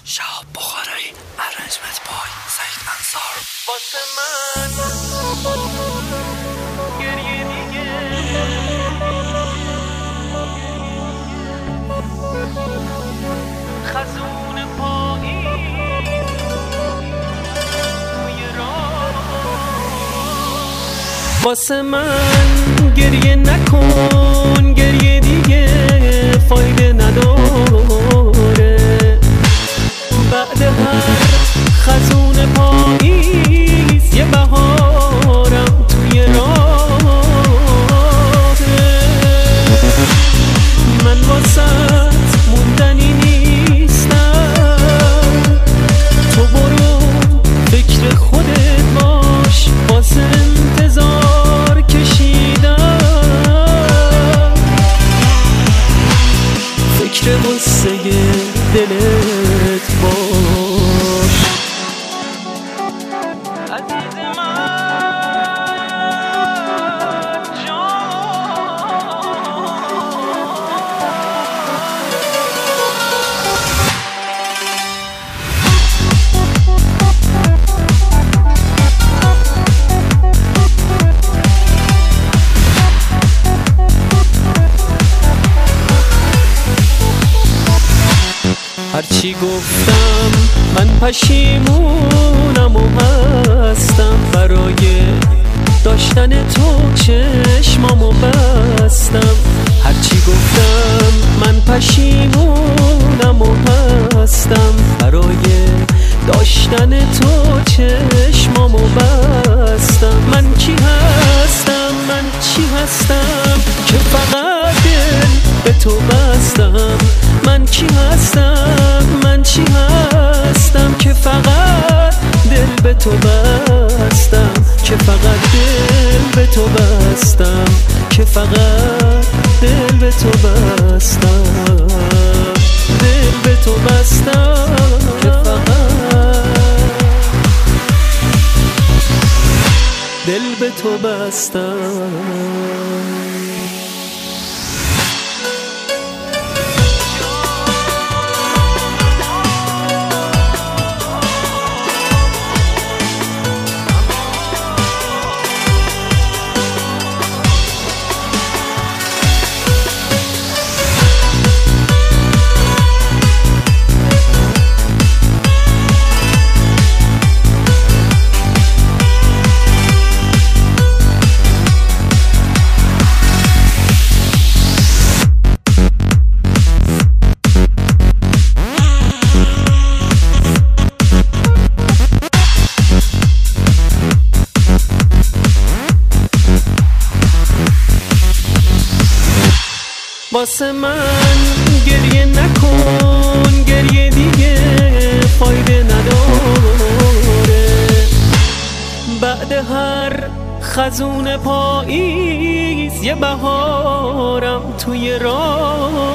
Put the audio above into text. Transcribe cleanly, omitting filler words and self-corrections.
شهاب بخارایی ارنجمنت بای سعید انصار. واسه من گریه دیگه خزون پایی توی راه. واسه من گریه نکن، گریه دیگه فایده نداره. بعد هر خزون پاییز یه بهارم توی راهه. من واسط موندنی نیستم، تو برو فکر خودت باش. واسه انتظار کشیدم، فکر غصه دلت باش. عزیز من هرچی گفتم من پشیمونم و هستم، برای داشتن تو چشمامو بستم. هرچی گفتم من پشیمونم و هستم، برای داشتن تو چشمامو بستم. من کی هستم، من چی هستم که فقط دل به تو بستم. من کی هستم، من چی هستم که فقط دل به تو بستم. که فقط دل به تو بستم، که فقط دل به تو بستم. دل به تو بستم، که فقط دل به تو بستم. واسه من گریه نکن، گریه دیگه فایده نداره. بعد هر خزون پاییز یه بهارم توی راه.